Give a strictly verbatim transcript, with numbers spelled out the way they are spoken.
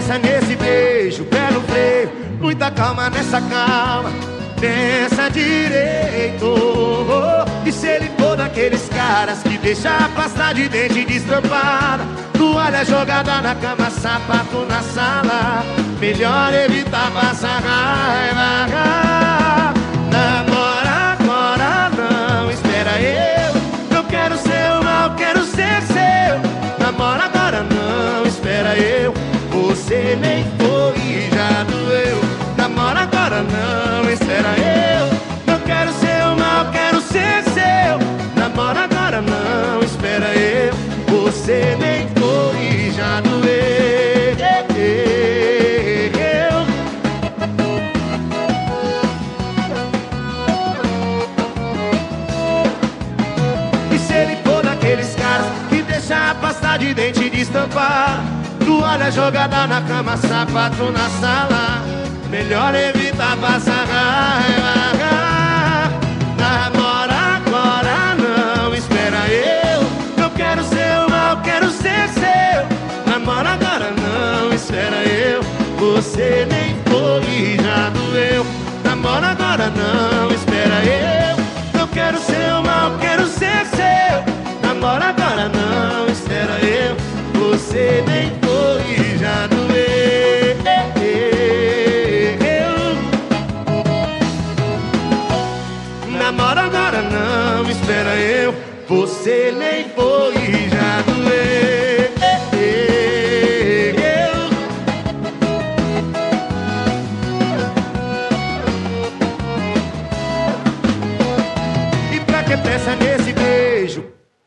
Pressa nesse beijo, pé no freio, muita calma nessa calma. Pensa direito. E se ele for daqueles caras que deixa a pasta de dente destampada, toalha jogada na cama, sapato na sala, melhor evitar passar raiva. Namora agora não, espera eu. Não quero seu mal, quero ser seu. Namora agora não, espera eu. Você nem foi e já doeu. Namora agora não, espera eu. Não quero seu mal, quero ser seu. Namora agora não, espera eu. Você nem foi e já doeu. E se ele for daqueles caras que deixa a pasta de dente destampar, toalha jogada na cama, sapato na sala, melhor evitar passar raiva. Namora agora não, espera eu. Não quero seu mal, quero ser seu. Namora agora não, espera eu. Você nem foi e já doeu. Namora agora não, espera eu. Não quero seu mal, quero ser seu. Namora agora não, espera eu. Você nem foi e já doeu. Namora agora não, espera eu. Você nem foi.